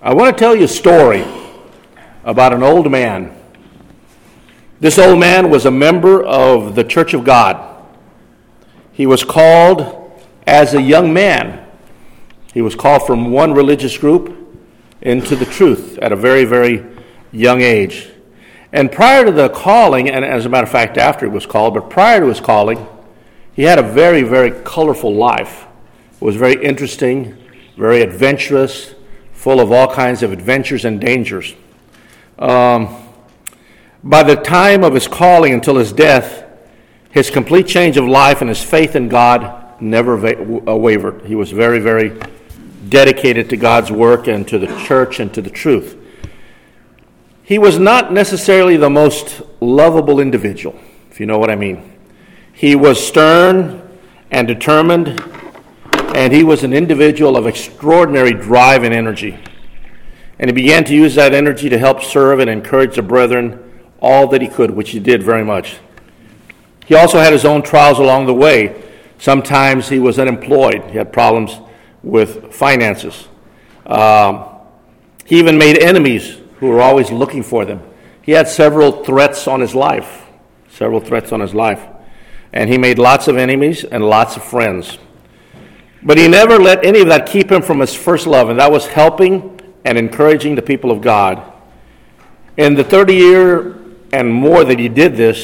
I want to tell you a story about an old man. This old man was a member of the Church of God. He was called as a young man. He was called from one religious group into the truth at a very, very young age. And prior to the calling, and as a matter of fact after he was called, but prior to his calling, he had a very, very colorful life. It was very interesting, very adventurous, full of all kinds of adventures and dangers. By the time of his calling until his death, his complete change of life and his faith in God never wavered. He was very, very dedicated to God's work and to the church and to the truth. He was not necessarily the most lovable individual, if you know what I mean. He was stern and determined, and he was an individual of extraordinary drive and energy. And he began to use that energy to help serve and encourage the brethren all that he could, which he did very much. He also had his own trials along the way. Sometimes he was unemployed. He had problems with finances. He even made enemies who were always looking for them. He had several threats on his life. And he made lots of enemies and lots of friends. But he never let any of that keep him from his first love, and that was helping and encouraging the people of God. In the 30 year and more that he did this,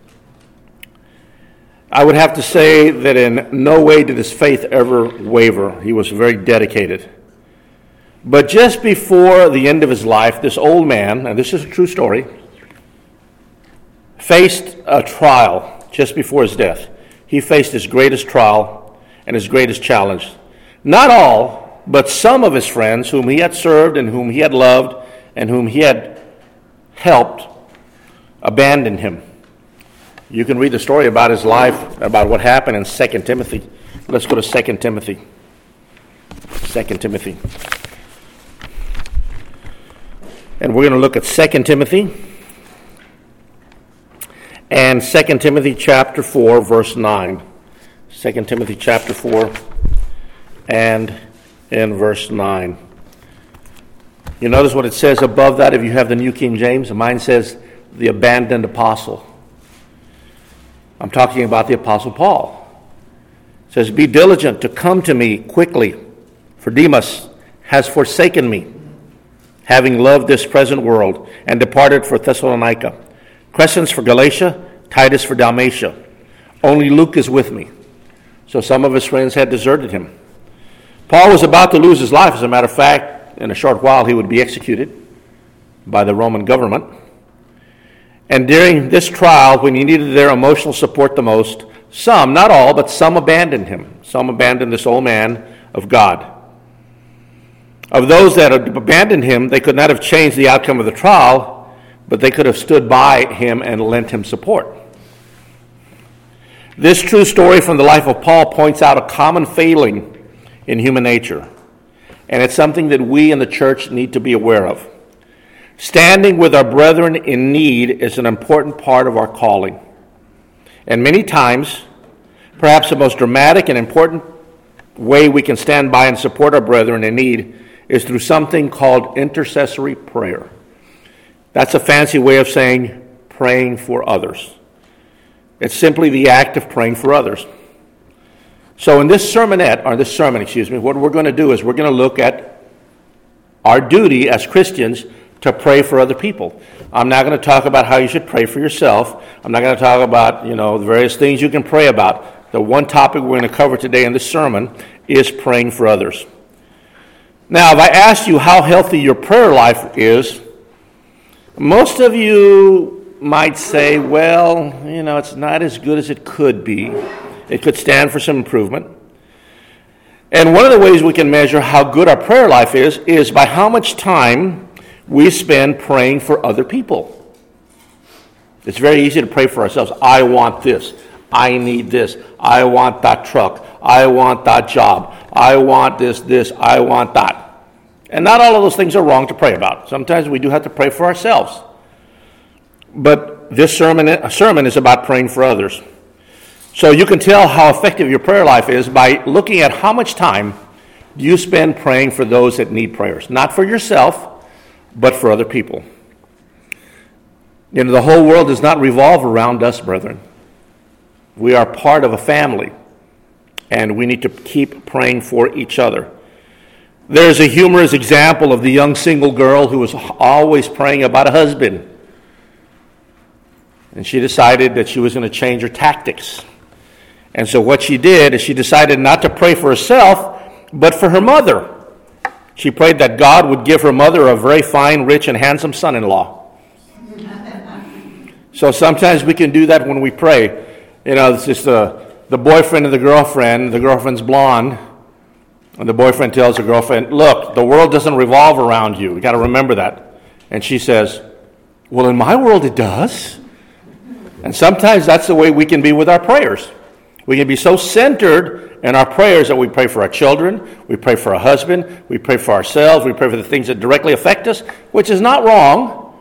I would have to say that in no way did his faith ever waver. He was very dedicated. But just before the end of his life, this old man, and this is a true story, faced a trial just before his death. He faced his greatest trial and his greatest challenge. Not all, but some of his friends whom he had served and whom he had loved and whom he had helped abandoned him. You can read the story about his life, about what happened in 2 Timothy. Let's go to 2 Timothy. 2 Timothy. And we're going to look at 2 Timothy. And 2 Timothy chapter 4, verse 9. 2 Timothy chapter 4 and in verse 9. You notice what it says above that if you have the New King James? Mine says the abandoned apostle. I'm talking about the Apostle Paul. It says, "Be diligent to come to me quickly, for Demas has forsaken me, having loved this present world, and departed for Thessalonica. Crescens for Galatia, Titus for Dalmatia. Only Luke is with me." So some of his friends had deserted him. Paul was about to lose his life. As a matter of fact, in a short while he would be executed by the Roman government. And during this trial, when he needed their emotional support the most, some, not all, but some abandoned him. Some abandoned this old man of God. Of those that had abandoned him, they could not have changed the outcome of the trial, but they could have stood by him and lent him support. This true story from the life of Paul points out a common failing in human nature, and it's something that we in the church need to be aware of. Standing with our brethren in need is an important part of our calling. And many times, perhaps the most dramatic and important way we can stand by and support our brethren in need is through something called intercessory prayer. That's a fancy way of saying praying for others. It's simply the act of praying for others. So in this sermon, what we're going to do is we're going to look at our duty as Christians to pray for other people. I'm not going to talk about how you should pray for yourself. I'm not going to talk about, the various things you can pray about. The one topic we're going to cover today in this sermon is praying for others. Now, if I asked you how healthy your prayer life is, most of you might say, well, it's not as good as it could be. It could stand for some improvement. And one of the ways we can measure how good our prayer life is by how much time we spend praying for other people. It's very easy to pray for ourselves. I want this. I need this. I want that truck. I want that job. I want this. I want that. And not all of those things are wrong to pray about. Sometimes we do have to pray for ourselves. But this sermon is about praying for others. So you can tell how effective your prayer life is by looking at how much time do you spend praying for those that need prayers? Not for yourself, but for other people. The whole world does not revolve around us, brethren. We are part of a family, and we need to keep praying for each other. There's a humorous example of the young single girl who was always praying about a husband. And she decided that she was going to change her tactics. And so what she did is she decided not to pray for herself, but for her mother. She prayed that God would give her mother a very fine, rich, and handsome son-in-law. So sometimes we can do that when we pray. It's just the boyfriend and the girlfriend's blonde, and the boyfriend tells the girlfriend, look, the world doesn't revolve around you. You got to remember that. And she says, well, in my world it does. And sometimes that's the way we can be with our prayers. We can be so centered in our prayers that we pray for our children, we pray for our husband, we pray for ourselves, we pray for the things that directly affect us, which is not wrong.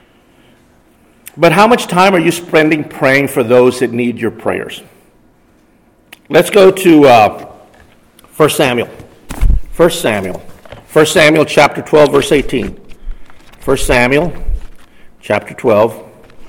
But how much time are you spending praying for those that need your prayers? Let's go to 1 Samuel. 1 Samuel chapter 12, verse 18. 1 Samuel chapter 12,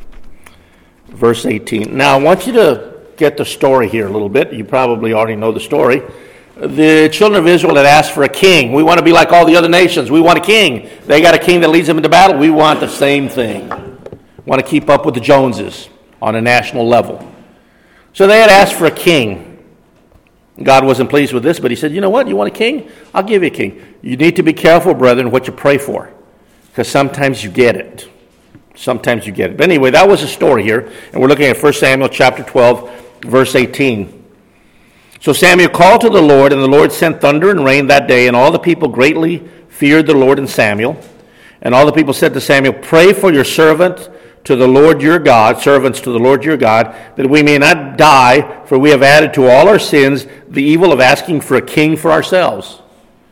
verse 18. Now, I want you to get the story here a little bit. You probably already know the story. The children of Israel had asked for a king. We want to be like all the other nations. We want a king. They got a king that leads them into battle. We want the same thing. We want to keep up with the Joneses on a national level. So they had asked for a king. God wasn't pleased with this, but he said, you know what? You want a king? I'll give you a king. You need to be careful, brethren, what you pray for, because sometimes you get it. Sometimes you get it. But anyway, that was the story here, and we're looking at 1 Samuel chapter 12, verse 18. So Samuel called to the Lord, and the Lord sent thunder and rain that day, and all the people greatly feared the Lord and Samuel. And all the people said to Samuel, pray for your servant to the Lord your God, servants to the Lord your God, that we may not die, for we have added to all our sins the evil of asking for a king for ourselves.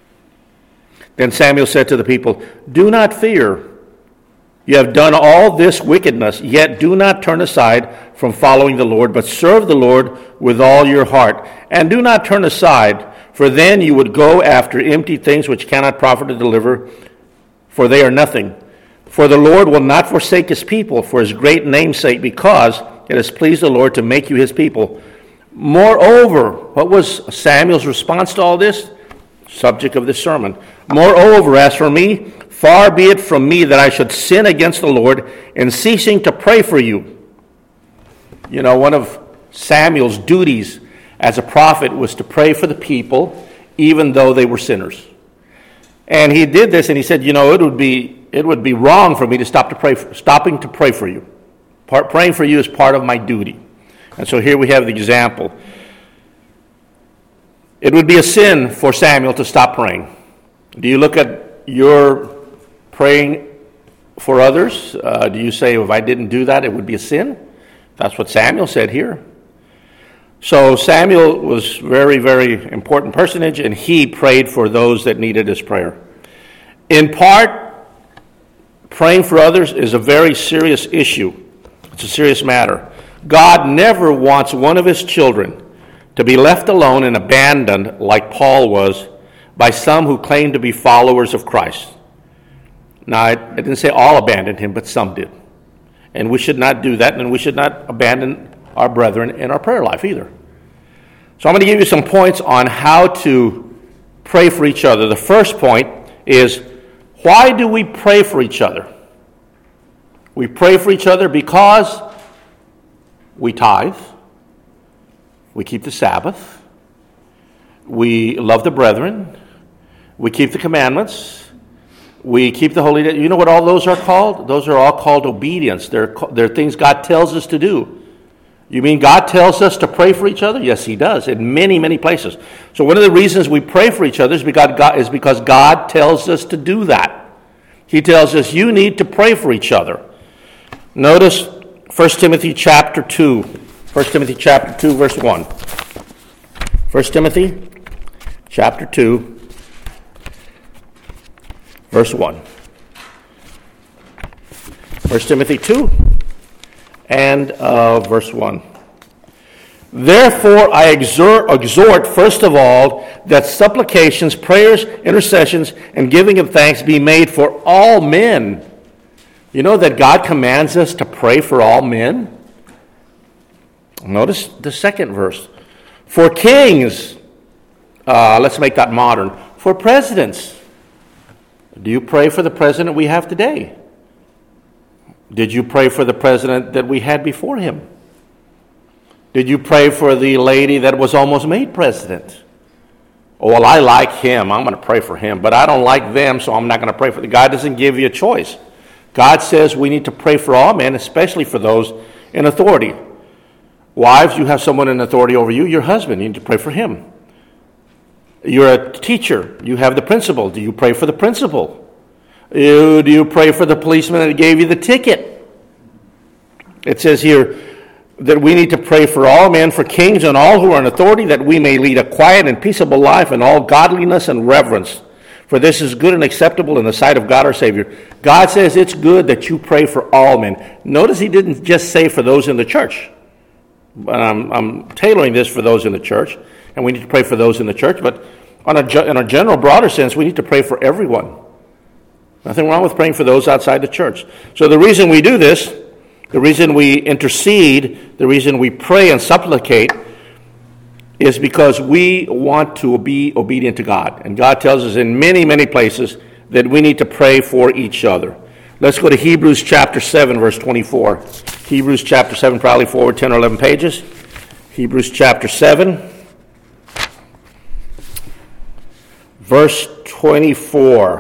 Then Samuel said to the people, do not fear. You have done all this wickedness, yet do not turn aside from following the Lord, but serve the Lord with all your heart. And do not turn aside, for then you would go after empty things which cannot profit to deliver, for they are nothing. For the Lord will not forsake his people for his great name's sake, because it has pleased the Lord to make you his people. Moreover, what was Samuel's response to all this? Subject of this sermon. Moreover, as for me, far be it from me that I should sin against the Lord in ceasing to pray for you. You know, one of Samuel's duties as a prophet was to pray for the people, even though they were sinners. And he did this, and he said, you know, it would be wrong for me to stopping to pray for you. Praying for you is part of my duty. And so here we have the example. It would be a sin for Samuel to stop praying. Do you look at your praying for others? Do you say, if I didn't do that, it would be a sin? That's what Samuel said here. So Samuel was very, very important personage, and he prayed for those that needed his prayer. In part, praying for others is a very serious issue. It's a serious matter. God never wants one of his children to be left alone and abandoned like Paul was by some who claim to be followers of Christ. Now, I didn't say all abandoned him, but some did. And we should not do that, and we should not abandon our brethren in our prayer life either. So I'm going to give you some points on how to pray for each other. The first point is, why do we pray for each other? We pray for each other because we tithe, we keep the Sabbath, we love the brethren, we keep the commandments, we keep the holy day. You know what all those are called? Those are all called obedience. They're things God tells us to do. You mean God tells us to pray for each other? Yes, he does, in many, many places. So one of the reasons we pray for each other is because God tells us to do that. He tells us, you need to pray for each other. Notice 1 Timothy chapter 2. 1 Timothy chapter 2, verse 1. 1 Timothy chapter 2, verse 1. 1 Timothy 2 and verse 1. Therefore, I exhort, first of all, that supplications, prayers, intercessions, and giving of thanks be made for all men. You know that God commands us to pray for all men? Notice the second verse. For kings, let's make that modern. For presidents. Do you pray for the president we have today? Did you pray for the president that we had before him? Did you pray for the lady that was almost made president? Oh, well, I like him. I'm going to pray for him. But I don't like them, so I'm not going to pray for them. God doesn't give you a choice. God says we need to pray for all men, especially for those in authority. Wives, you have someone in authority over you, your husband. You need to pray for him. You're a teacher. You have the principal. Do you pray for the principal? Do you pray for the policeman that gave you the ticket? It says here that we need to pray for all men, for kings and all who are in authority, that we may lead a quiet and peaceable life in all godliness and reverence. For this is good and acceptable in the sight of God our Savior. God says it's good that you pray for all men. Notice he didn't just say for those in the church. I'm tailoring this for those in the church, and we need to pray for those in the church. But in a general, broader sense, we need to pray for everyone. Nothing wrong with praying for those outside the church. So the reason we do this, the reason we intercede, the reason we pray and supplicate is because we want to be obedient to God. And God tells us in many, many places that we need to pray for each other. Let's go to Hebrews chapter 7, verse 24. Hebrews chapter 7, probably forward 10 or 11 pages. Hebrews chapter 7, verse 24.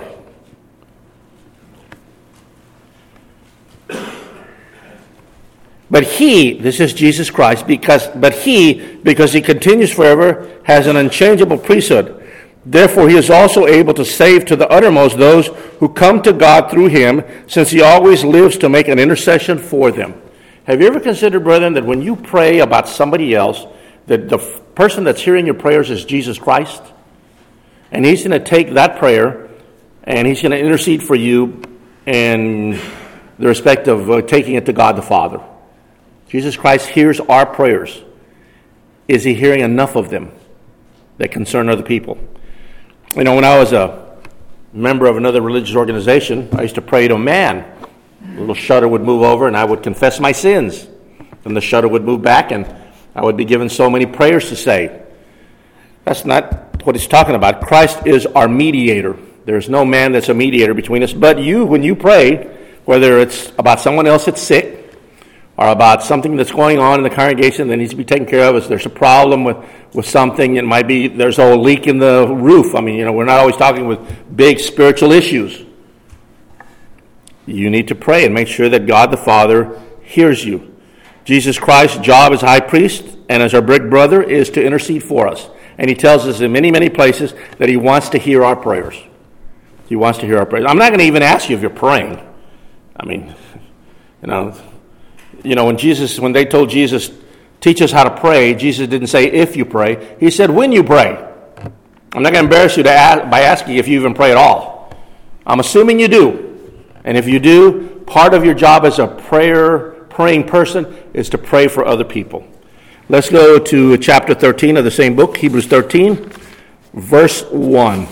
But he, this is Jesus Christ, because he continues forever, has an unchangeable priesthood. Therefore, he is also able to save to the uttermost those who come to God through him, since he always lives to make an intercession for them. Have you ever considered, brethren, that when you pray about somebody else, that the person that's hearing your prayers is Jesus Christ? And he's going to take that prayer, and he's going to intercede for you in the respect of taking it to God the Father. Jesus Christ hears our prayers. Is he hearing enough of them that concern other people? You know, when I was a member of another religious organization, I used to pray to a man. A little shutter would move over, and I would confess my sins. Then the shutter would move back, and I would be given so many prayers to say. That's not what he's talking about. Christ is our mediator. There's no man that's a mediator between us. But you, when you pray, whether it's about someone else that's sick, or about something that's going on in the congregation that needs to be taken care of, if there's a problem with something, it might be there's a leak in the roof. I mean, you know, we're not always talking with big spiritual issues. You need to pray and make sure that God the Father hears you. Jesus Christ's job as high priest and as our big brother is to intercede for us. And he tells us in many, many places that he wants to hear our prayers. He wants to hear our prayers. I'm not going to even ask you if you're praying. I mean, when they told Jesus, teach us how to pray, Jesus didn't say if you pray. He said when you pray. I'm not going to embarrass you by asking if you even pray at all. I'm assuming you do. And if you do, part of your job as a praying person is to pray for other people. Let's go to chapter 13 of the same book, Hebrews 13, verse 1.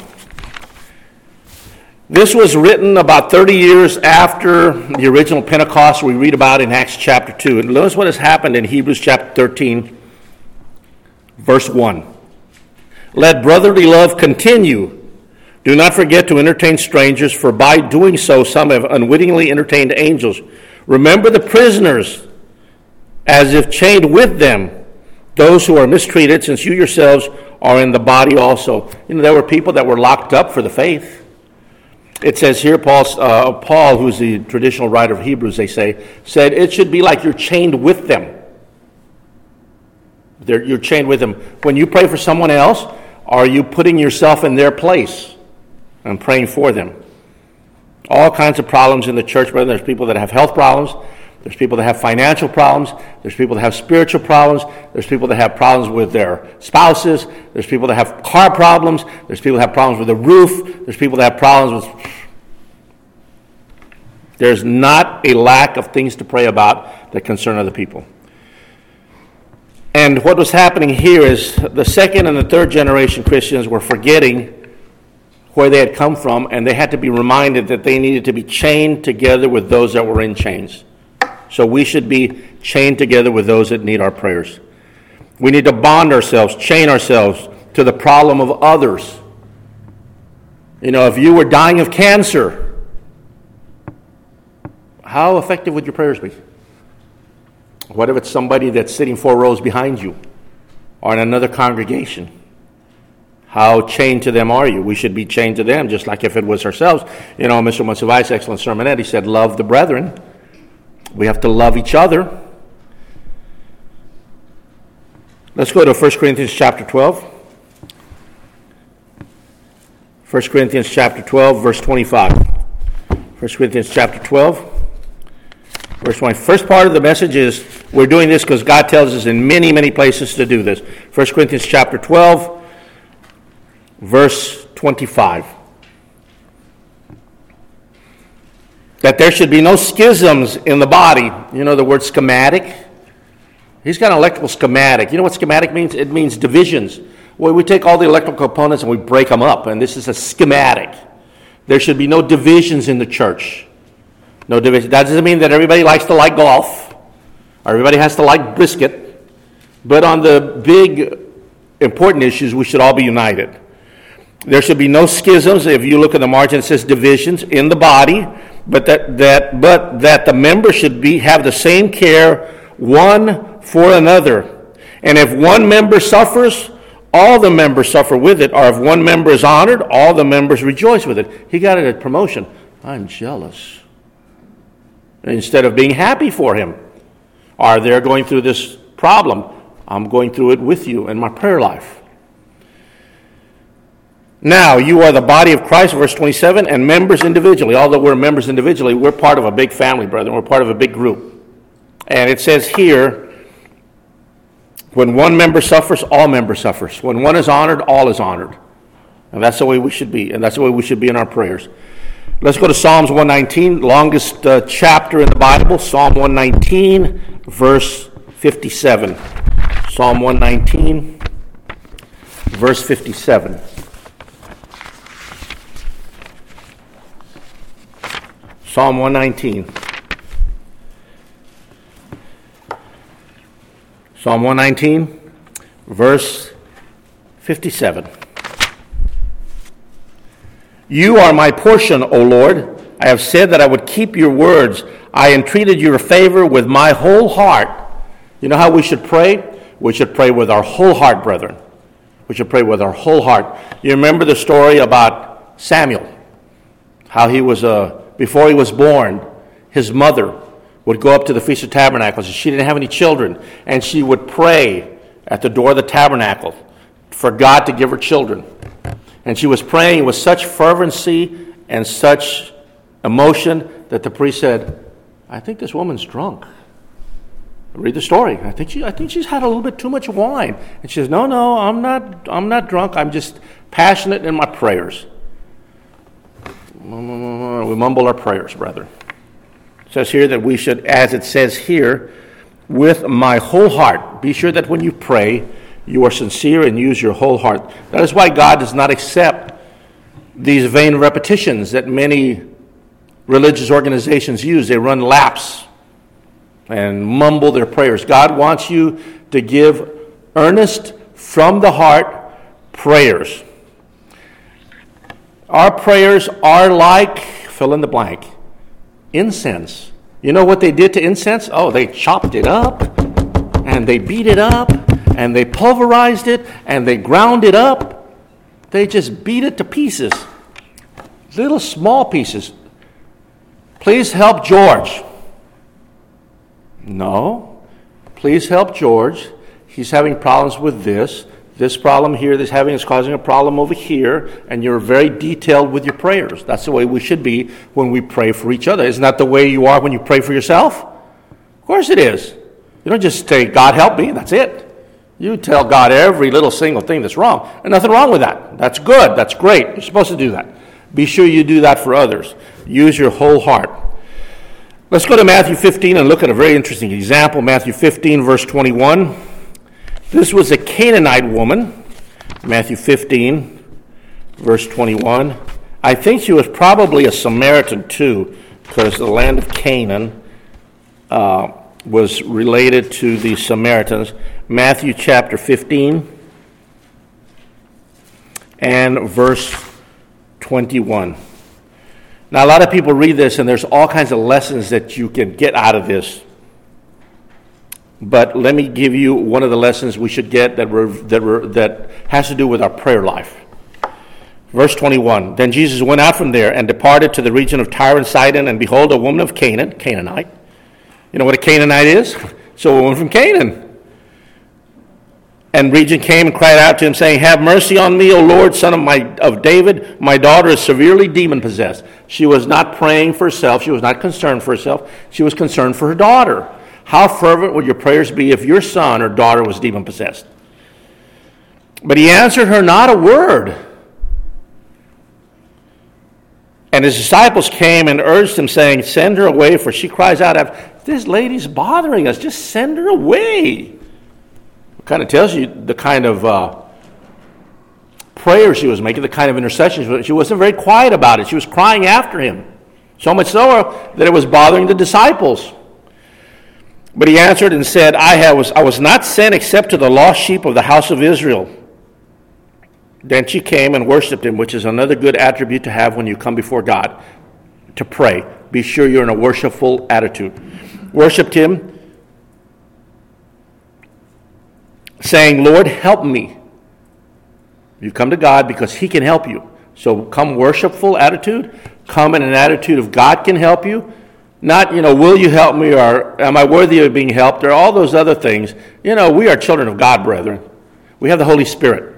This was written about 30 years after the original Pentecost we read about in Acts chapter 2. And notice what has happened in Hebrews chapter 13, verse 1. Let brotherly love continue. Do not forget to entertain strangers, for by doing so some have unwittingly entertained angels. Remember the prisoners, as if chained with them, those who are mistreated, since you yourselves are in the body also. You know, there were people that were locked up for the faith. It says here, Paul, who's the traditional writer of Hebrews, they say, said it should be like you're chained with them. You're chained with them. When you pray for someone else, are you putting yourself in their place and praying for them? All kinds of problems in the church, brother. There's people that have health problems. There's people that have financial problems. There's people that have spiritual problems. There's people that have problems with their spouses. There's people that have car problems. There's people that have problems with the roof. There's people that have problems with... There's not a lack of things to pray about that concern other people. And what was happening here is the second and the third generation Christians were forgetting where they had come from, and they had to be reminded that they needed to be chained together with those that were in chains. So we should be chained together with those that need our prayers. We need to bond ourselves, chain ourselves to the problem of others. You know, if you were dying of cancer, how effective would your prayers be? What if it's somebody that's sitting 4 rows behind you or in another congregation? How chained to them are you? We should be chained to them, just like if it was ourselves. You know, Mr. Monsivai's excellent sermonette, he said, love the brethren. We have to love each other. Let's go to 1 Corinthians chapter 12. 1 Corinthians chapter 12, verse 25. 1 Corinthians chapter 12. Verse 20. First part of the message is we're doing this because God tells us in many, many places to do this. 1 Corinthians chapter 12, verse 25. That there should be no schisms in the body. You know the word schematic? He's got an electrical schematic. You know what schematic means? It means divisions. Well, we take all the electrical components and we break them up, and this is a schematic. There should be no divisions in the church. No division. That doesn't mean that everybody likes to like golf, or everybody has to like brisket, but on the big, important issues, we should all be united. There should be no schisms. If you look at the margin, it says divisions in the body, but that the members should have the same care one for another. And if one member suffers, all the members suffer with it. Or if one member is honored, all the members rejoice with it. He got it at promotion. I'm jealous. Instead of being happy for him. Or they're going through this problem. I'm going through it with you in my prayer life. Now, you are the body of Christ, verse 27, and members individually. Although we're members individually, we're part of a big family, brethren. We're part of a big group. And it says here, when one member suffers, all members suffer. When one is honored, all is honored. And that's the way we should be. And that's the way we should be in our prayers. Let's go to Psalms 119, longest chapter in the Bible. Psalm 119, verse 57. Psalm 119, verse 57. Psalm 119. Psalm 119, verse 57. You are my portion, O Lord. I have said that I would keep your words. I entreated your favor with my whole heart. You know how we should pray? We should pray with our whole heart, brethren. We should pray with our whole heart. You remember the story about Samuel, how he was before he was born, his mother would go up to the Feast of Tabernacles. She didn't have any children, and she would pray at the door of the tabernacle for God to give her children. And she was praying with such fervency and such emotion that the priest said, I think this woman's drunk. Read the story. I think she's had a little bit too much wine. And she says, No, I'm not drunk. I'm just passionate in my prayers. We mumble our prayers, brethren. It says here that we should, as it says here, with my whole heart. Be sure that when you pray, you are sincere and use your whole heart. That is why God does not accept these vain repetitions that many religious organizations use. They run laps and mumble their prayers. God wants you to give earnest, from the heart prayers. Our prayers are like, fill in the blank, incense. You know what they did to incense? Oh, they chopped it up, and they beat it up, and they pulverized it, and they ground it up. They just beat it to pieces. Little small pieces. Please help George. No. Please help George. He's having problems with this. This problem here is causing a problem over here, and you're very detailed with your prayers. That's the way we should be when we pray for each other. Isn't that the way you are when you pray for yourself? Of course it is. You don't just say, God help me, that's it. You tell God every little single thing that's wrong. And nothing wrong with that. That's good. That's great. You're supposed to do that. Be sure you do that for others. Use your whole heart. Let's go to Matthew 15 and look at a very interesting example. Matthew 15, verse 21. This was a Canaanite woman, Matthew 15, verse 21. I think she was probably a Samaritan too, because the land of Canaan was related to the Samaritans. Matthew chapter 15 and verse 21. Now, a lot of people read this, and there's all kinds of lessons that you can get out of this. But let me give you one of the lessons we should get that has to do with our prayer life. Verse 21, Then Jesus went out from there and departed to the region of Tyre and Sidon, and behold, a woman of Canaan, Canaanite. You know what a Canaanite is? So a woman from Canaan. And region came and cried out to him, saying, Have mercy on me, O Lord, son of David. My daughter is severely demon-possessed. She was not praying for herself. She was not concerned for herself. She was concerned for her daughter. How fervent would your prayers be if your son or daughter was demon-possessed? But he answered her not a word. And his disciples came and urged him, saying, Send her away, for she cries out, This lady's bothering us. Just send her away. It kind of tells you the kind of prayer she was making, the kind of intercession. She wasn't very quiet about it. She was crying after him. So much so that it was bothering the disciples. But he answered and said, I was not sent except to the lost sheep of the house of Israel. Then she came and worshipped him, which is another good attribute to have when you come before God, to pray. Be sure you're in a worshipful attitude. Worshipped him, saying, Lord, help me. You come to God because he can help you. So come worshipful attitude. Come in an attitude of God can help you. Not, will you help me, or am I worthy of being helped, or all those other things. We are children of God, brethren. We have the Holy Spirit.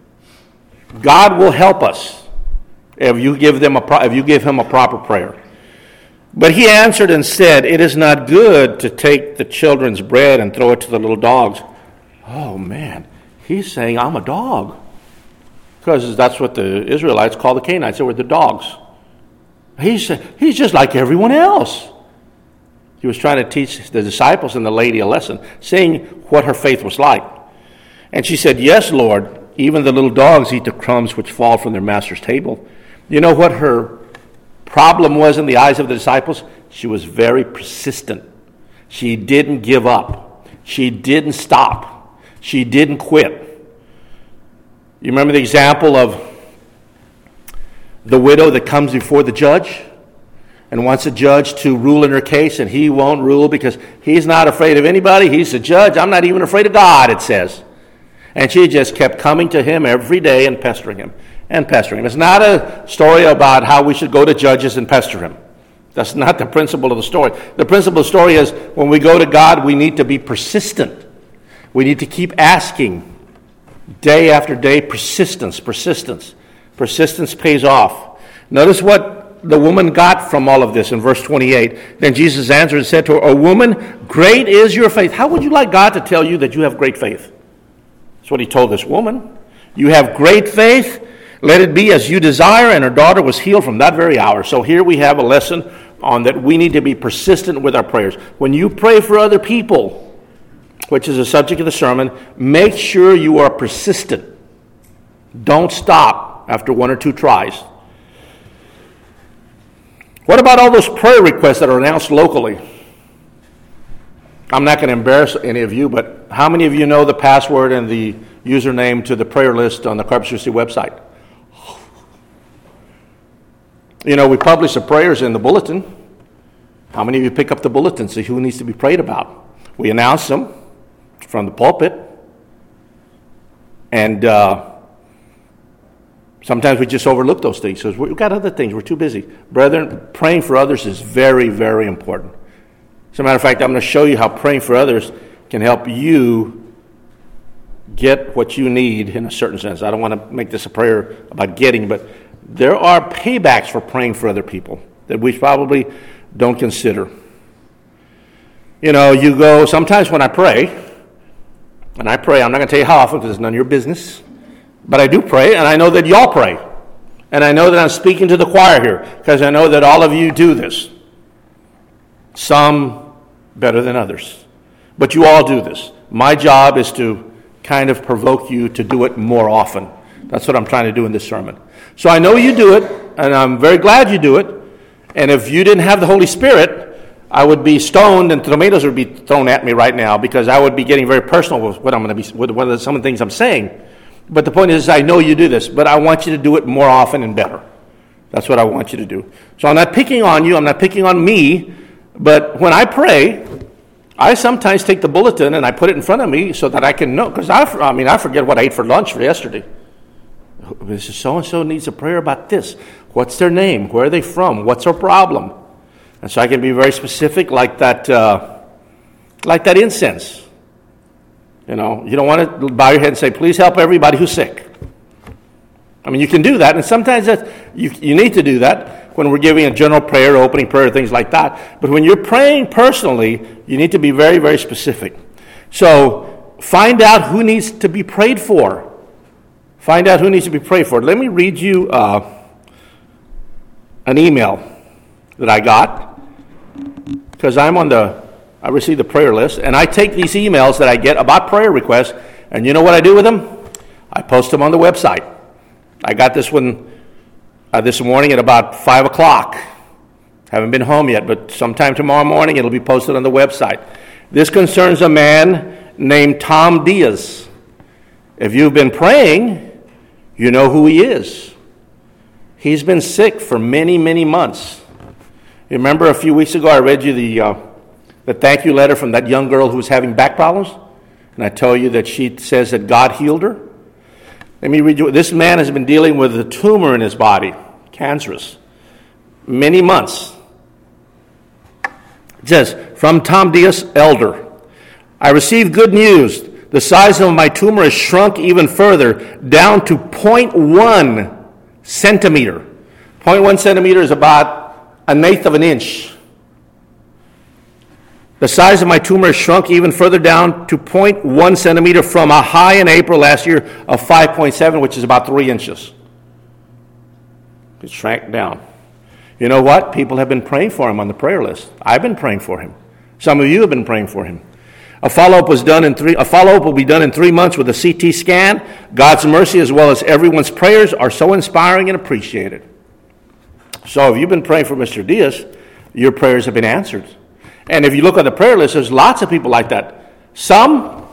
God will help us if you give him a proper prayer. But he answered and said, It is not good to take the children's bread and throw it to the little dogs. Oh, man. He's saying, I'm a dog. Because that's what the Israelites call the Canaanites. They were the dogs. He's just like everyone else. He was trying to teach the disciples and the lady a lesson, saying what her faith was like. And she said, Yes, Lord, even the little dogs eat the crumbs which fall from their master's table. You know what her problem was in the eyes of the disciples? She was very persistent. She didn't give up. She didn't stop. She didn't quit. You remember the example of the widow that comes before the judge and wants the judge to rule in her case, and he won't rule because he's not afraid of anybody. He's the judge. I'm not even afraid of God, it says. And she just kept coming to him every day and pestering him and pestering him. It's not a story about how we should go to judges and pester him. That's not the principle of the story. The principle of the story is when we go to God, we need to be persistent. We need to keep asking day after day. Persistence. Persistence pays off. Notice what the woman got from all of this in verse 28. Then Jesus answered and said to her, O woman, great is your faith. How would you like God to tell you that you have great faith? That's what he told this woman. You have great faith. Let it be as you desire. And her daughter was healed from that very hour. So here we have a lesson on that we need to be persistent with our prayers. When you pray for other people, which is the subject of the sermon, make sure you are persistent. Don't stop after one or two tries. What about all those prayer requests that are announced locally? I'm not going to embarrass any of you, but how many of you know the password and the username to the prayer list on the Carpenter City website? We publish the prayers in the bulletin. How many of you pick up the bulletin, see who needs to be prayed about? We announce them from the pulpit. And sometimes we just overlook those things because we've got other things. We're too busy. Brethren, praying for others is very, very important. As a matter of fact, I'm going to show you how praying for others can help you get what you need in a certain sense. I don't want to make this a prayer about getting, but there are paybacks for praying for other people that we probably don't consider. You go, sometimes when I pray, I'm not going to tell you how often because it's none of your business, but I do pray, and I know that y'all pray. And I know that I'm speaking to the choir here because I know that all of you do this. Some better than others. But you all do this. My job is to kind of provoke you to do it more often. That's what I'm trying to do in this sermon. So I know you do it, and I'm very glad you do it. And if you didn't have the Holy Spirit, I would be stoned and tomatoes would be thrown at me right now because I would be getting very personal with what I'm going to be, with some of the things I'm saying. But the point is, I know you do this, but I want you to do it more often and better. That's what I want you to do. So I'm not picking on you, I'm not picking on me, but when I pray, I sometimes take the bulletin and I put it in front of me so that I can know, because I forget what I ate for lunch for yesterday. This is so-and-so needs a prayer about this. What's their name? Where are they from? What's their problem? And so I can be very specific, like that incense. You know, you don't want to bow your head and say, please help everybody who's sick. I mean, you can do that, and sometimes you need to do that when we're giving a general prayer, opening prayer, things like that. But when you're praying personally, you need to be very, very specific. So find out who needs to be prayed for. Find out who needs to be prayed for. Let me read you an email that I got, because I received the prayer list, and I take these emails that I get about prayer requests, and you know what I do with them? I post them on the website. I got this one this morning at about 5 o'clock. Haven't been home yet, but sometime tomorrow morning it'll be posted on the website. This concerns a man named Tom Diaz. If you've been praying, you know who he is. He's been sick for many, many months. You remember a few weeks ago I read you the thank you letter from that young girl who was having back problems? And I told you that she says that God healed her. Let me read you. This man has been dealing with a tumor in his body, cancerous, many months. It says, from Tom Diaz, elder, I received good news. The size of my tumor has shrunk even further, down to 0.1 centimeter. 0.1 centimeter is about an eighth of an inch. The size of my tumor has shrunk even further down to 0.1 centimeter from a high in April last year of 5.7, which is about 3 inches. It shrank down. You know what? People have been praying for him on the prayer list. I've been praying for him. Some of you have been praying for him. A follow-up will be done in 3 months with a CT scan. God's mercy as well as everyone's prayers are so inspiring and appreciated. So if you've been praying for Mr. Diaz, your prayers have been answered. And if you look on the prayer list, there's lots of people like that. Some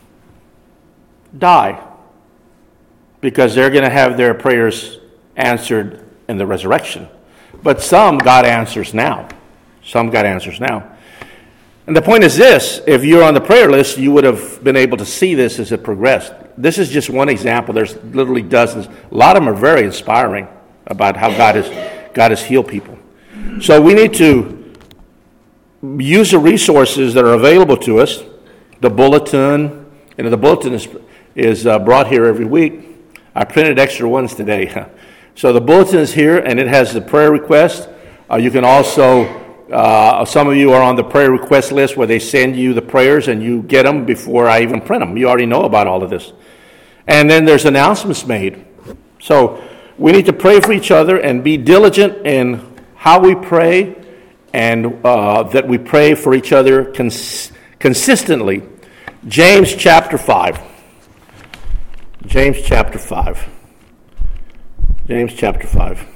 die because they're going to have their prayers answered in the resurrection. But some God answers now. Some God answers now. And the point is this, if you're on the prayer list, you would have been able to see this as it progressed. This is just one example. There's literally dozens. A lot of them are very inspiring about how God has healed people. So we need to use the resources that are available to us. The bulletin, the bulletin is brought here every week. I printed extra ones today. So the bulletin is here, and it has the prayer request. You can also, some of you are on the prayer request list where they send you the prayers, and you get them before I even print them. You already know about all of this. And then there's announcements made. So we need to pray for each other and be diligent in how we pray, and that we pray for each other consistently. James chapter 5. James chapter 5. James chapter 5.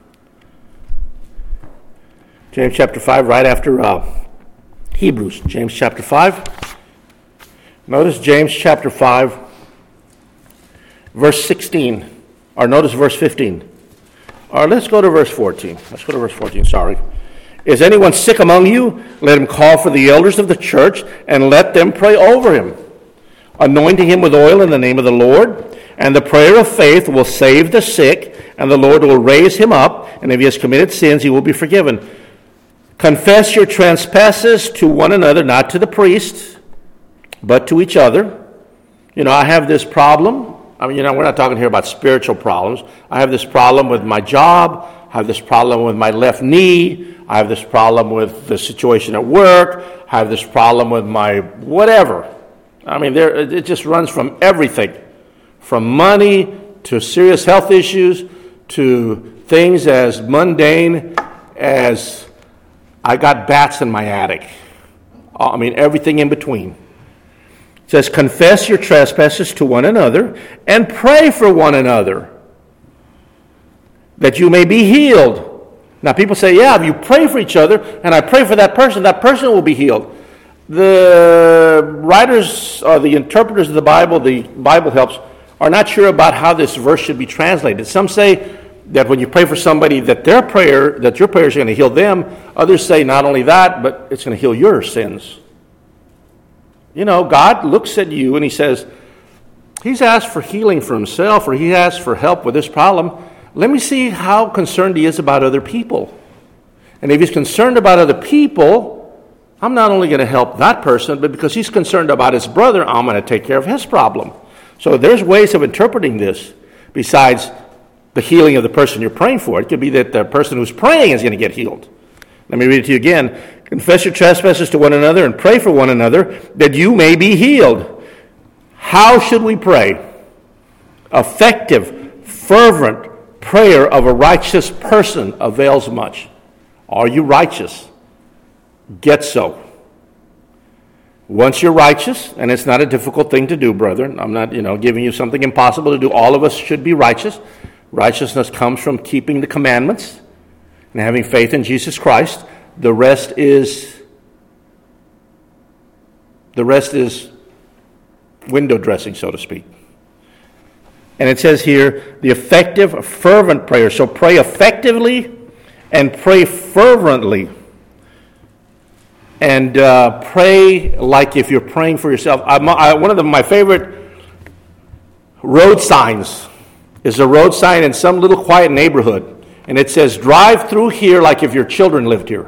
James chapter 5, right after Hebrews. James chapter 5. Notice James chapter 5, verse 16. Or notice verse 15. Or let's go to verse 14. Let's go to verse 14, sorry. Is anyone sick among you? Let him call for the elders of the church, and let them pray over him, anointing him with oil in the name of the Lord. And the prayer of faith will save the sick, and the Lord will raise him up. And if he has committed sins, he will be forgiven. Confess your trespasses to one another, not to the priest, but to each other. You know, I have this problem. I mean, we're not talking here about spiritual problems. I have this problem with my job. I have this problem with my left knee. I have this problem with the situation at work. I have this problem with my whatever. I mean, it just runs from everything, from money to serious health issues to things as mundane as I got bats in my attic. I mean, everything in between. says, confess your trespasses to one another and pray for one another that you may be healed. Now people say, yeah, if you pray for each other and I pray for that person will be healed. The writers or the interpreters of the Bible helps, are not sure about how this verse should be translated. Some say that when you pray for somebody that your prayer is going to heal them. Others say not only that, but it's going to heal your sins. You know, God looks at you and he says, he's asked for healing for himself, or he asked for help with this problem. Let me see how concerned he is about other people. And if he's concerned about other people, I'm not only going to help that person, but because he's concerned about his brother, I'm going to take care of his problem. So there's ways of interpreting this besides the healing of the person you're praying for. It could be that the person who's praying is going to get healed. Let me read it to you again. Confess your trespasses to one another and pray for one another that you may be healed. How should we pray? Effective, fervent prayer of a righteous person avails much. Are you righteous? Get so. Once you're righteous, and it's not a difficult thing to do, brethren. I'm not, giving you something impossible to do. All of us should be righteous. Righteousness comes from keeping the commandments and having faith in Jesus Christ. The rest is window dressing, so to speak. And it says here, the effective, fervent prayer. So pray effectively and pray fervently. And pray like if you're praying for yourself. One of my favorite road signs is a road sign in some little quiet neighborhood. And it says, drive through here like if your children lived here.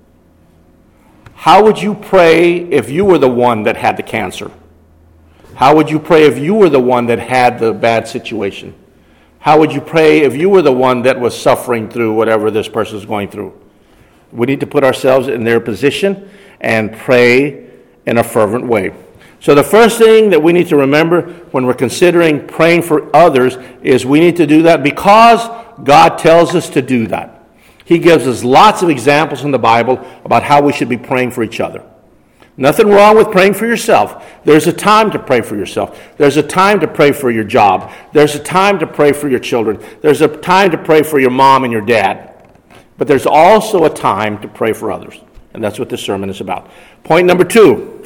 How would you pray if you were the one that had the cancer? How would you pray if you were the one that had the bad situation? How would you pray if you were the one that was suffering through whatever this person is going through? We need to put ourselves in their position and pray in a fervent way. So the first thing that we need to remember when we're considering praying for others is we need to do that because God tells us to do that. He gives us lots of examples in the Bible about how we should be praying for each other. Nothing wrong with praying for yourself. There's a time to pray for yourself. There's a time to pray for your job. There's a time to pray for your children. There's a time to pray for your mom and your dad. But there's also a time to pray for others. And that's what this sermon is about. Point number 2.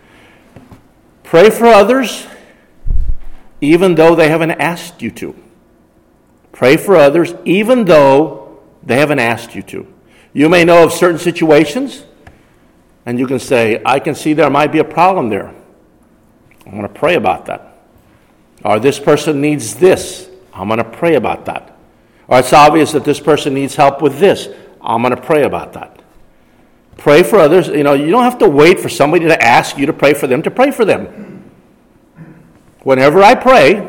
Pray for others even though they haven't asked you to. Pray for others even though they haven't asked you to. You may know of certain situations, and you can say, I can see there might be a problem there. I'm going to pray about that. Or this person needs this. I'm going to pray about that. Or it's obvious that this person needs help with this. I'm going to pray about that. Pray for others. You don't have to wait for somebody to ask you to pray for them to pray for them. Whenever I pray,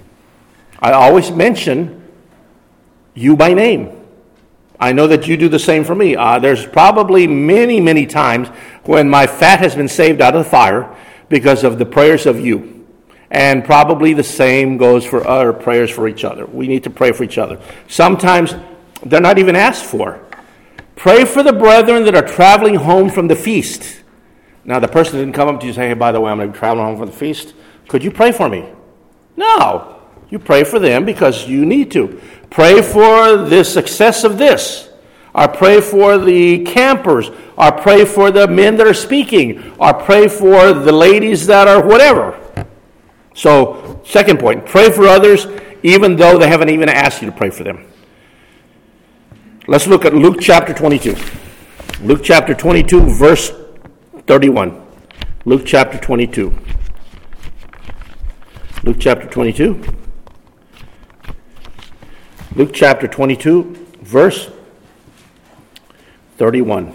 I always mention you by name. I know that you do the same for me. There's probably many, many times when my fat has been saved out of the fire because of the prayers of you. And probably the same goes for our prayers for each other. We need to pray for each other. Sometimes they're not even asked for. Pray for the brethren that are traveling home from the feast. Now, the person didn't come up to you and say, hey, by the way, I'm going to be traveling home from the feast. Could you pray for me? No. You pray for them because you need to. Pray for the success of this. Or pray for the campers. Or pray for the men that are speaking. Or pray for the ladies that are whatever. So, second point, pray for others even though they haven't even asked you to pray for them. Let's look at Luke chapter 22. Luke chapter 22, verse 31. Luke chapter 22. Luke chapter 22. Luke chapter 22, verse 31.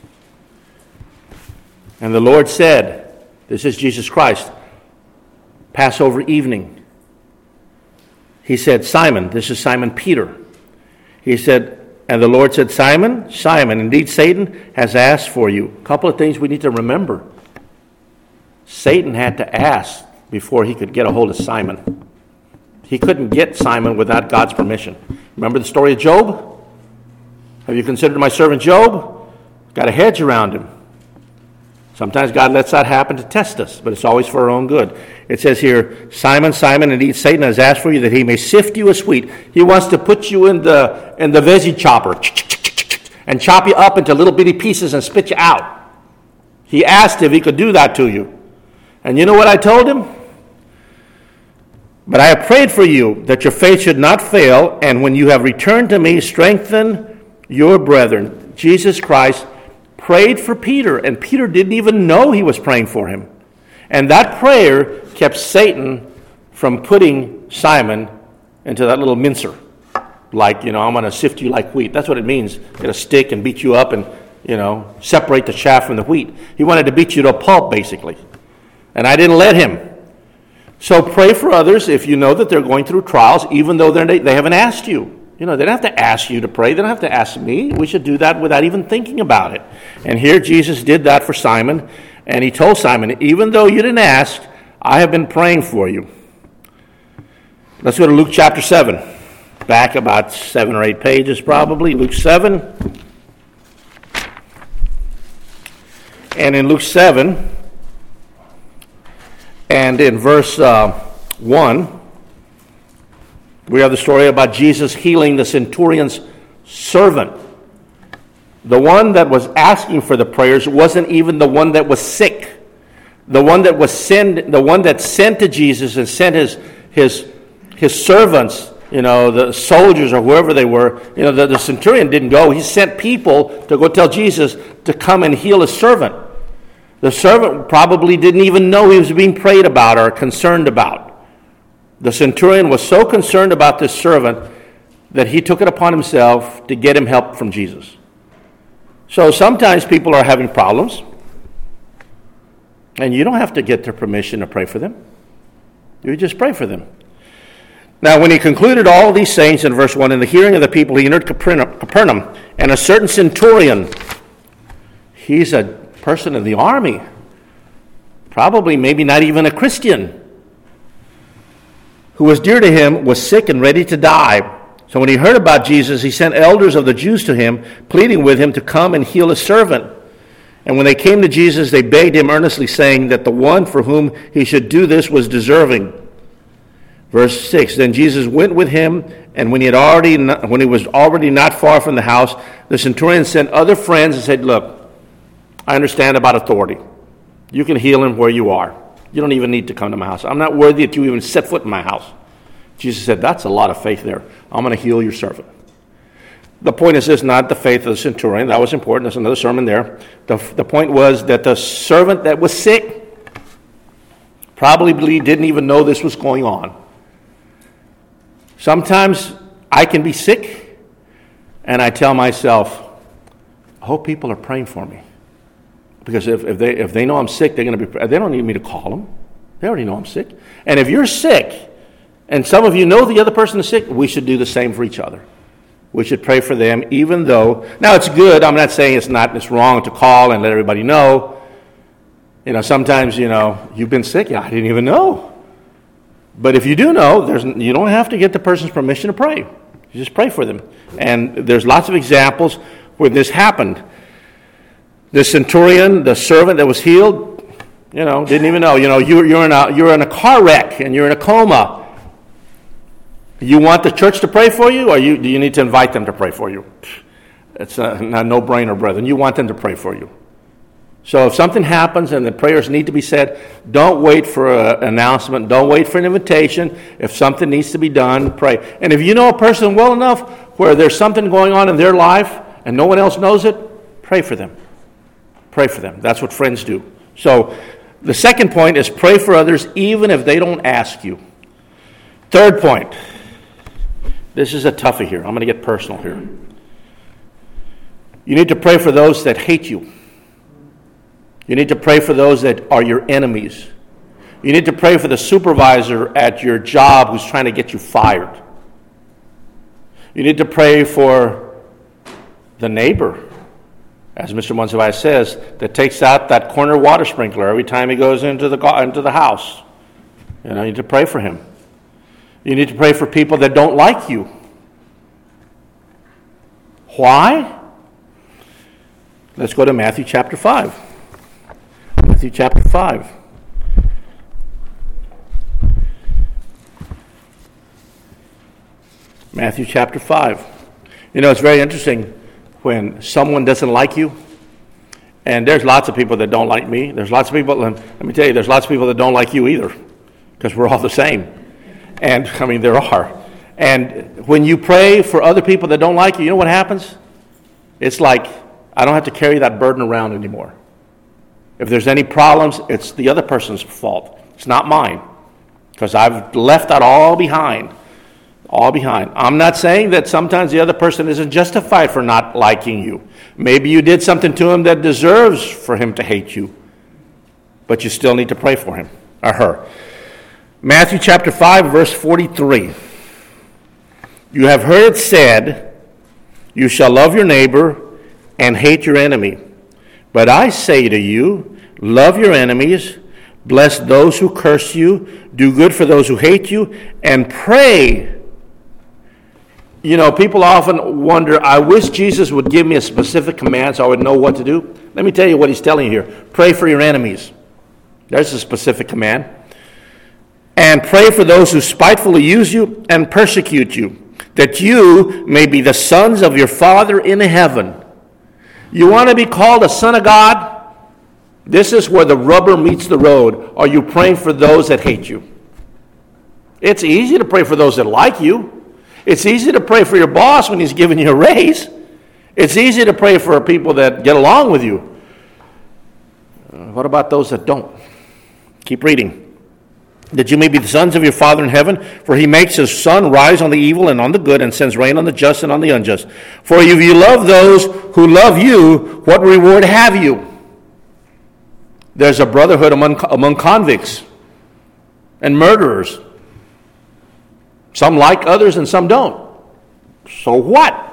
And the Lord said, this is Jesus Christ, Passover evening. He said, Simon, this is Simon Peter. He said, and the Lord said, Simon, Simon, indeed Satan has asked for you. A couple of things we need to remember. Satan had to ask before he could get a hold of Simon. He couldn't get Simon without God's permission. Remember the story of Job? Have you considered my servant Job? Got a hedge around him. Sometimes God lets that happen to test us, but it's always for our own good. It says here, Simon, Simon, indeed Satan has asked for you that he may sift you as wheat. He wants to put you in the veggie chopper and chop you up into little bitty pieces and spit you out. He asked if he could do that to you. And you know what I told him? But I have prayed for you that your faith should not fail, and when you have returned to me, strengthen your brethren. Jesus Christ prayed for Peter, and Peter didn't even know he was praying for him. And that prayer kept Satan from putting Simon into that little mincer. Like, I'm going to sift you like wheat. That's what it means. Get a stick and beat you up and, separate the chaff from the wheat. He wanted to beat you to a pulp, basically. And I didn't let him. So pray for others if you know that they're going through trials, even though they haven't asked you. They don't have to ask you to pray. They don't have to ask me. We should do that without even thinking about it. And here Jesus did that for Simon. And he told Simon, even though you didn't ask, I have been praying for you. Let's go to Luke chapter 7. Back about 7 or 8 pages probably. Luke 7. And in Luke 7, and in verse 1, we have the story about Jesus healing the centurion's servant. The one that was asking for the prayers wasn't even the one that was sick. The one that sent to Jesus and sent his servants, the soldiers or whoever they were, the centurion didn't go. He sent people to go tell Jesus to come and heal his servant. The servant probably didn't even know he was being prayed about or concerned about. The centurion was so concerned about this servant that he took it upon himself to get him help from Jesus. So sometimes people are having problems, and you don't have to get their permission to pray for them. You just pray for them. Now, when he concluded all these sayings in verse 1, in the hearing of the people, he entered Capernaum, and a certain centurion, he's a person in the army, probably maybe not even a Christian, who was dear to him, was sick and ready to die. So when he heard about Jesus, he sent elders of the Jews to him, pleading with him to come and heal his servant. And when they came to Jesus, they begged him earnestly, saying that the one for whom he should do this was deserving. Verse 6, then Jesus went with him, and when he was already not far from the house, the centurion sent other friends and said, look, I understand about authority. You can heal him where you are. You don't even need to come to my house. I'm not worthy that you even set foot in my house. Jesus said, that's a lot of faith there. I'm going to heal your servant. The point is this, not the faith of the centurion. That was important. There's another sermon there. The point was that the servant that was sick probably didn't even know this was going on. Sometimes I can be sick, and I tell myself, I hope people are praying for me. Because if they know I'm sick, they don't need me to call them. They already know I'm sick. And if you're sick, and some of you know the other person is sick, we should do the same for each other. We should pray for them, even though, now it's good, I'm not saying it's wrong to call and let everybody know. Sometimes, you've been sick, I didn't even know. But if you do know, you don't have to get the person's permission to pray. You just pray for them. And there's lots of examples where this happened. The centurion, the servant that was healed, didn't even know. You're in a car wreck and you're in a coma. You want the church to pray for you, or do you need to invite them to pray for you? It's a no-brainer, brethren. You want them to pray for you. So if something happens and the prayers need to be said, don't wait for an announcement. Don't wait for an invitation. If something needs to be done, pray. And if you know a person well enough where there's something going on in their life and no one else knows it, pray for them. Pray for them. That's what friends do. So the second point is pray for others even if they don't ask you. Third point. This is a toughie here. I'm going to get personal here. You need to pray for those that hate you. You need to pray for those that are your enemies. You need to pray for the supervisor at your job who's trying to get you fired. You need to pray for the neighbor, as Mr. Monsiváis says, that takes out that corner water sprinkler every time he goes into the house. You need to pray for him. You need to pray for people that don't like you. Why? Let's go to Matthew chapter 5. Matthew chapter 5. Matthew chapter 5. You know, it's very interesting when someone doesn't like you, and there's lots of people that don't like me. There's lots of people, let me tell you, there's lots of people that don't like you either, because we're all the same. And, I mean, there are. And when you pray for other people that don't like you, you know what happens? It's like, I don't have to carry that burden around anymore. If there's any problems, it's the other person's fault. It's not mine, because I've left that all behind. All behind. I'm not saying that sometimes the other person isn't justified for not liking you. Maybe you did something to him that deserves for him to hate you, but you still need to pray for him or her. Matthew chapter 5, verse 43. You have heard it said, you shall love your neighbor and hate your enemy. But I say to you, love your enemies, bless those who curse you, do good for those who hate you, and pray. You know, people often wonder, I wish Jesus would give me a specific command so I would know what to do. Let me tell you what he's telling you here. Pray for your enemies. There's a specific command. And pray for those who spitefully use you and persecute you, that you may be the sons of your Father in heaven. You want to be called a son of God? This is where the rubber meets the road. Are you praying for those that hate you? It's easy to pray for those that like you. It's easy to pray for your boss when he's giving you a raise. It's easy to pray for people that get along with you. What about those that don't? Keep reading. That you may be the sons of your Father in heaven, for he makes his sun rise on the evil and on the good, and sends rain on the just and on the unjust. For if you love those who love you, what reward have you? There's a brotherhood among convicts and murderers. Some like others and some don't. So what?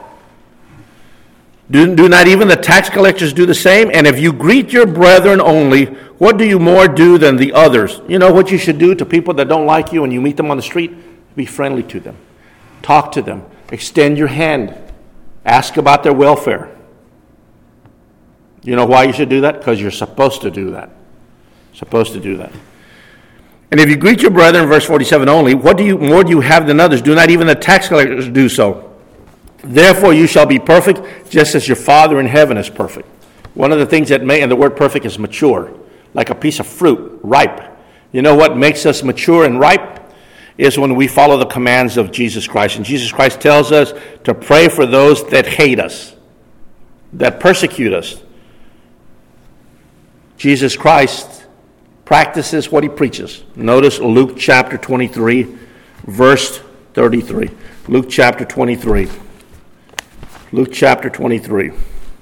Do not even the tax collectors do the same? And if you greet your brethren only, what do you more do than the others? You know what you should do to people that don't like you and you meet them on the street? Be friendly to them. Talk to them. Extend your hand. Ask about their welfare. You know why you should do that? Because you're supposed to do that. Supposed to do that. And if you greet your brethren, verse 47 only, what more do you have than others? Do not even the tax collectors do so? Therefore you shall be perfect, just as your Father in heaven is perfect. One of the things that and the word perfect is mature, like a piece of fruit, ripe. You know what makes us mature and ripe? Is when we follow the commands of Jesus Christ. And Jesus Christ tells us to pray for those that hate us, that persecute us. Jesus Christ practices what he preaches. Notice Luke chapter 23, verse 33. Luke chapter 23. Luke chapter 23.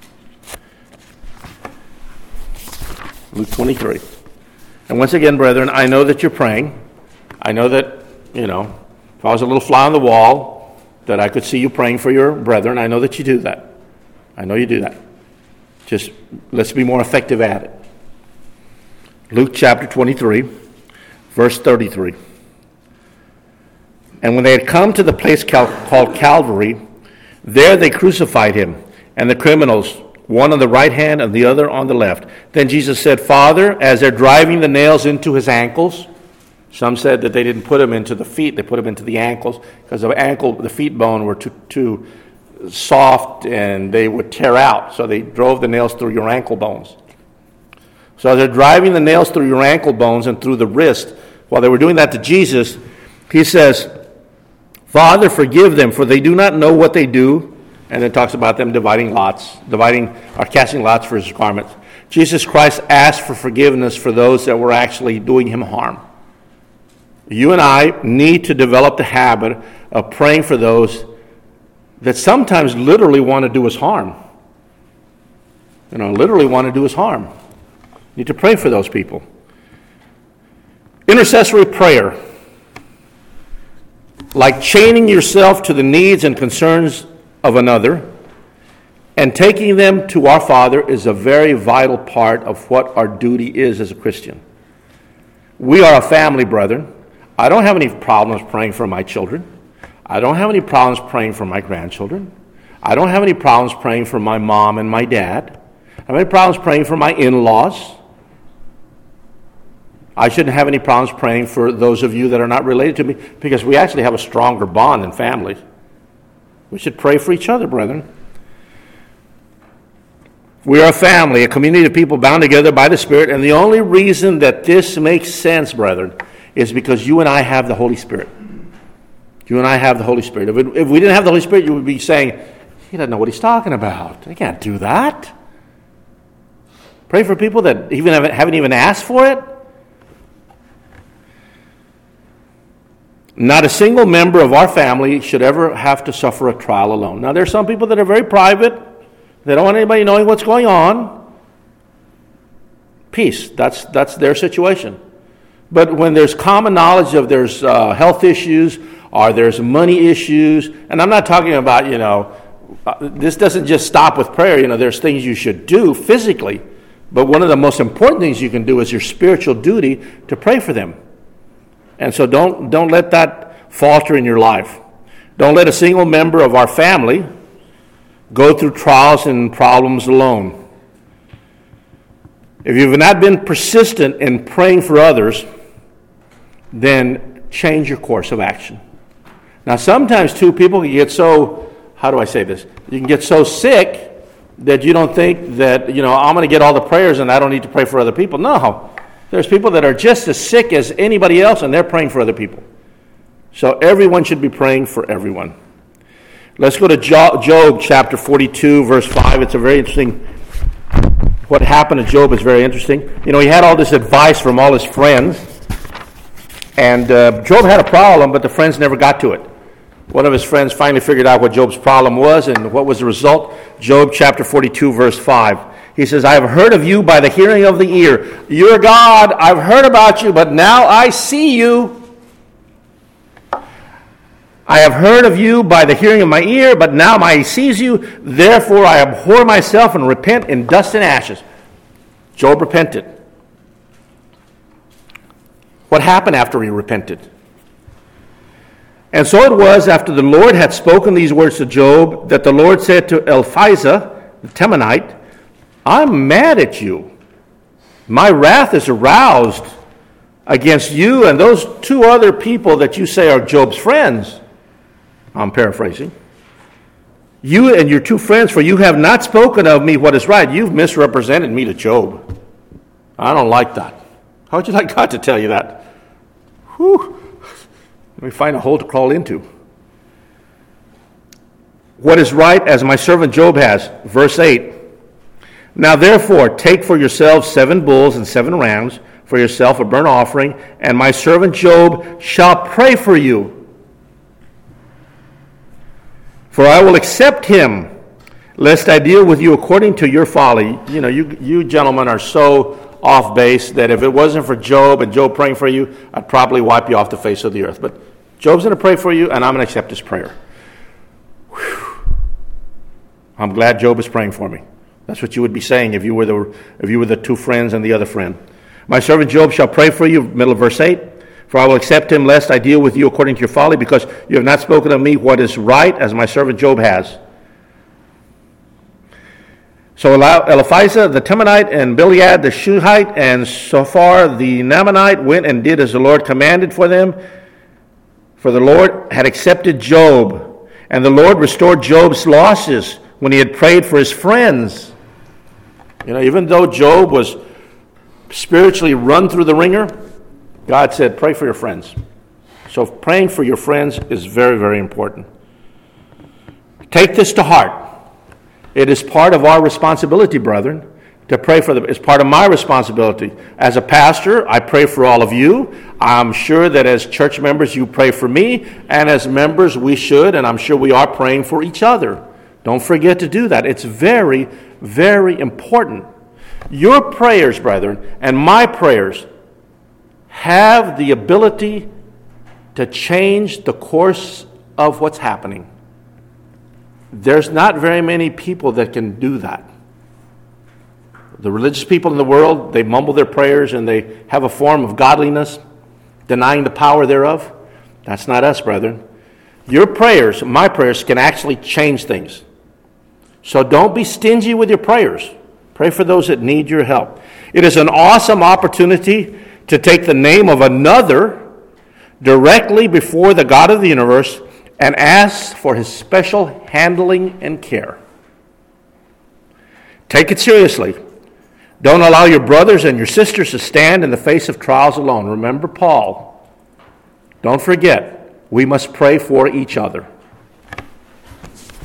Luke 23. And once again, brethren, I know that you're praying. I know that, if I was a little fly on the wall, that I could see you praying for your brethren. I know that you do that. I know you do that. Just let's be more effective at it. Luke chapter 23, verse 33. And when they had come to the place called Calvary, there they crucified him, and the criminals, one on the right hand and the other on the left. Then Jesus said, Father, as they're driving the nails into his ankles, some said that they didn't put them into the feet, they put them into the ankles, because the feet bone were too soft and they would tear out, so they drove the nails through your ankle bones. So as they're driving the nails through your ankle bones and through the wrist, while they were doing that to Jesus, he says, Father, forgive them, for they do not know what they do. And it talks about them casting lots for his garments. Jesus Christ asked for forgiveness for those that were actually doing him harm. You and I need to develop the habit of praying for those that sometimes literally want to do us harm. Literally want to do us harm. You need to pray for those people. Intercessory prayer, like chaining yourself to the needs and concerns of another and taking them to our Father, is a very vital part of what our duty is as a Christian. We are a family, brethren. I don't have any problems praying for my children. I don't have any problems praying for my grandchildren. I don't have any problems praying for my mom and my dad. I have any problems praying for my in-laws. I shouldn't have any problems praying for those of you that are not related to me, because we actually have a stronger bond than family. We should pray for each other, brethren. We are a family, a community of people bound together by the Spirit, and the only reason that this makes sense, brethren, is because you and I have the Holy Spirit. You and I have the Holy Spirit. If we didn't have the Holy Spirit, you would be saying, he doesn't know what he's talking about. I can't do that. Pray for people that even haven't even asked for it. Not a single member of our family should ever have to suffer a trial alone. Now, there's some people that are very private. They don't want anybody knowing what's going on. Peace. That's their situation. But when there's common knowledge of there's health issues or there's money issues, and I'm not talking about, this doesn't just stop with prayer. There's things you should do physically. But one of the most important things you can do is your spiritual duty to pray for them. And so don't let that falter in your life. Don't let a single member of our family go through trials and problems alone. If you've not been persistent in praying for others, then change your course of action. Now, sometimes, too, people can get so, how do I say this? You can get so sick that you don't think that, I'm going to get all the prayers and I don't need to pray for other people. No. There's people that are just as sick as anybody else and they're praying for other people. So everyone should be praying for everyone. Let's go to Job chapter 42, verse 5. It's a very interesting, what happened to Job is very interesting. He had all this advice from all his friends. And Job had a problem, but the friends never got to it. One of his friends finally figured out what Job's problem was, and what was the result? Job chapter 42, verse 5. He says, I have heard of you by the hearing of the ear. You're God, I've heard about you, but now I see you. I have heard of you by the hearing of my ear, but now my eye sees you. Therefore I abhor myself and repent in dust and ashes. Job repented. What happened after he repented? And so it was, after the Lord had spoken these words to Job, that the Lord said to Eliphaz the Temanite, I'm mad at you. My wrath is aroused against you and those two other people that you say are Job's friends. I'm paraphrasing. You and your two friends, for you have not spoken of me what is right. You've misrepresented me to Job. I don't like that. How would you like God to tell you that? Whew. Let me find a hole to crawl into. What is right as my servant Job has. Verse 8. Now therefore take for yourselves 7 bulls and 7 rams, for yourself a burnt offering, and my servant Job shall pray for you. For I will accept him, lest I deal with you according to your folly. You gentlemen are so off base that if it wasn't for Job and Job praying for you, I'd probably wipe you off the face of the earth. But Job's going to pray for you, and I'm going to accept his prayer. Whew. I'm glad Job is praying for me. That's what you would be saying if you were the two friends and the other friend. My servant Job shall pray for you, middle of verse 8. For I will accept him, lest I deal with you according to your folly, because you have not spoken of me what is right, as my servant Job has. So Eliphaz the Temanite and Bildad the Shuhite and Zophar the Naamanite went and did as the Lord commanded for them. For the Lord had accepted Job, and the Lord restored Job's losses when he had prayed for his friends. Even though Job was spiritually run through the ringer, God said, pray for your friends. So praying for your friends is very, very important. Take this to heart. It is part of our responsibility, brethren, to pray for them. It's part of my responsibility. As a pastor, I pray for all of you. I'm sure that as church members, you pray for me. And as members, we should, and I'm sure we are praying for each other. Don't forget to do that. It's very, very important. Your prayers, brethren, and my prayers have the ability to change the course of what's happening. There's not very many people that can do that. The religious people in the world, they mumble their prayers and they have a form of godliness, denying the power thereof. That's not us, brethren. Your prayers, my prayers, can actually change things. So don't be stingy with your prayers. Pray for those that need your help. It is an awesome opportunity to take the name of another directly before the God of the universe and ask for his special handling and care. Take it seriously. Don't allow your brothers and your sisters to stand in the face of trials alone. Remember Paul. Don't forget, we must pray for each other.